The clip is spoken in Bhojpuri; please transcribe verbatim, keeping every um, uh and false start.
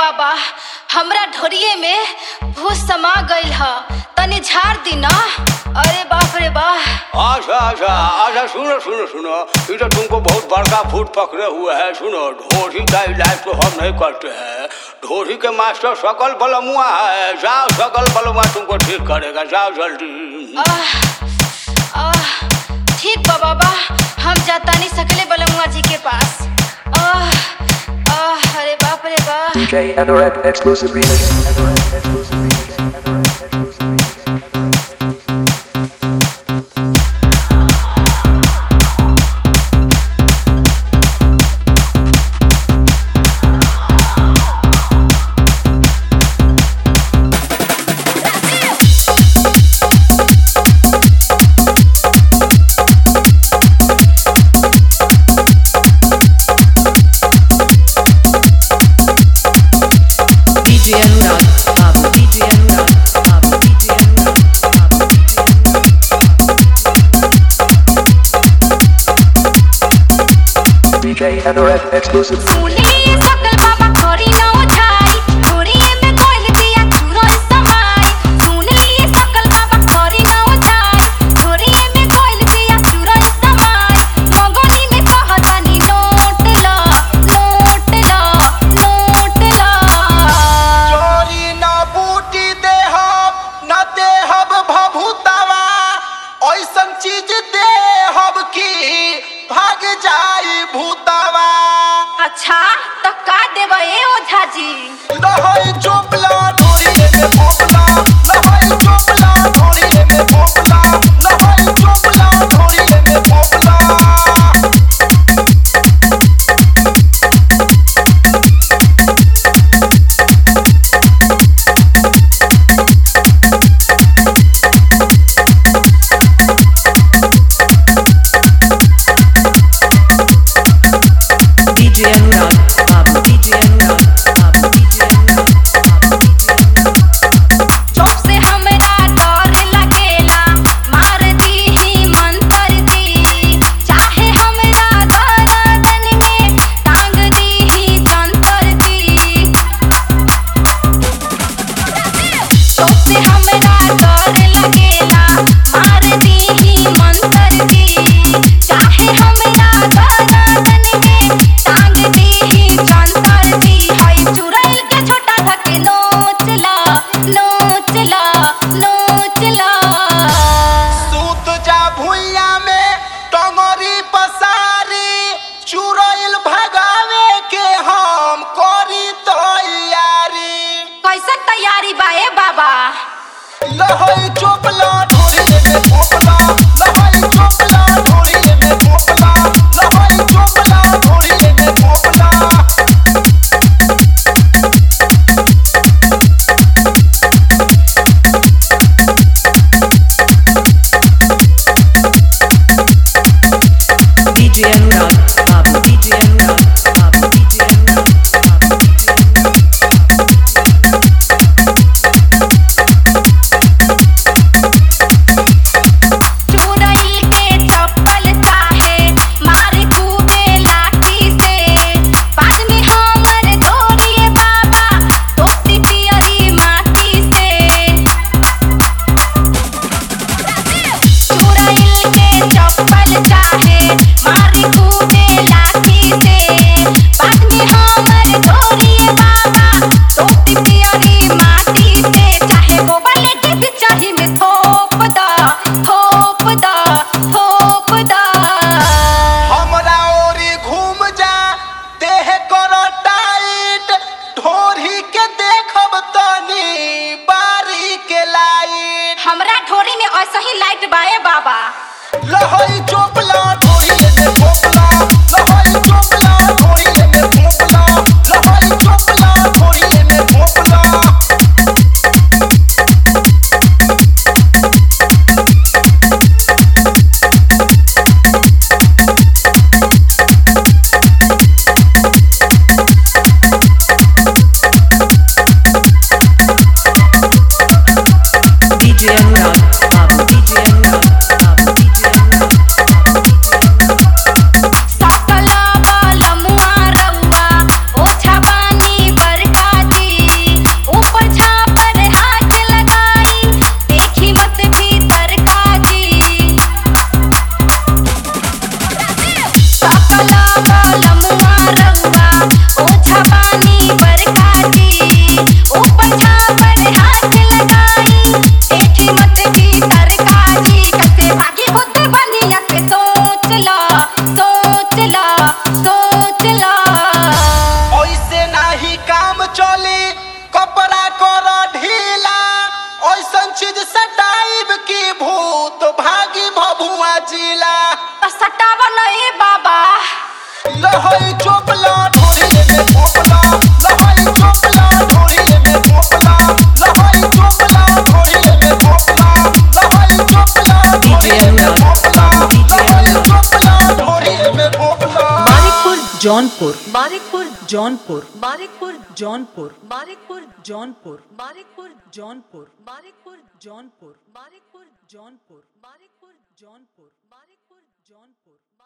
बाबा हमरा ढोरिये में भूत समा गइल ह, तनी झाड़ दी ना। अरे बाप रे बाप। अच्छा अच्छा अच्छा सुनो सुनो सुनो, इधर तुमको बहुत बड़का भूत पकड़े हुए है। सुनो, ढोरी का इलाज तो हम नहीं करते हैं, ढोरी के मास्टर सकल बलमुआ है। जाओ, सकल बलमुआ तुमको ठीक करेगा, जाओ जल्दी। आह आह ठीक बा बाबा, हम जाता नहीं सकले बलमुआ जी के पास। आह आह अरे बाप रे बाप। D J Anorek exclusive remix. Anorek exclusive remix. Anorek exclusive remix. D J Anorek exclusive. अच्छा तो का देबा ए ओझा जी? लहई चोपला ढोरी में भोपला, लहई चोपला ढोरी में भोपला, लहई चोपला ढोरी में Bhopal. D J Anurag, Babu D J Anurag, Babu D J Anurag, Babu D J Anurag. चुप से हमरा डर लगेला, मार दी ही मंतर दी, चाहे हमरा गर्दन में टांग दी ही जंतर दी। चुप से हमरा डर लगेला, मार दी ही मंतर दी, चाहे हमरा गर्दन में टांग दी ही जंतर दी। हई चुड़ैल के छोटा धके नोचला नोचला नोचला। सूत जा भुइया में टंगरी पसारी, चुड़ैल भगावे के हम करी तैयारी। कैसन तैयारी बा ए बाबा? लहई चोपला ढोरी में भोपला, लहई चोपला ढोरी में भोपला, लहई चोपला ढोरी में Bhopal. D J Anurag, Babu D J Anurag, Babu D J Anurag, Babu D J Anurag. चुड़ैल के चप्पल चाहे मारे खूबे लाठी से, बाद में हमर डोरिए बाबा धोती पियरी माटी से। चुड़ैल के चप्पल चाहे मारी खूबे लाठी से, बाद में हमर डोरिए बाबा धोती पियरी माटी से। चाहे गोबर लेके बिचाही में थोप दा थोप दा थोप दा। हमरा ओरी घूम जा, देह कर टाइट, ढोरी के देखब तनी बारी के लाइट। हमरा ढोरी में ऐसा ही लाइट बाए बाबा। लहई चोपला ढोरी में भोपला, लहई चोपला ढोरी में भोपला, लहई चोपला ढोरी में Bhopal. D J Anurag, Babu D J Anurag, Babu D J Anurag, Babu D J Anurag. नहीं बाबा। लहई चोपला ढोरी में पोपला लहई चोपला ढोरी में पोपला लहई चोपला ढोरी में पोपला लहई चोपला ढोरी में पोपला लहई चोपला ढोरी में पोपला मानिकपुर जौनपुर मानिकपुर जौनपुर मानिकपुर जौनपुर मानिकपुर जौनपुर मानिकपुर जौनपुर मानिकपुर जौनपुर मानिकपुर जौनपुर मानिकपुर जौनपुर मानिकपुर जौनपुर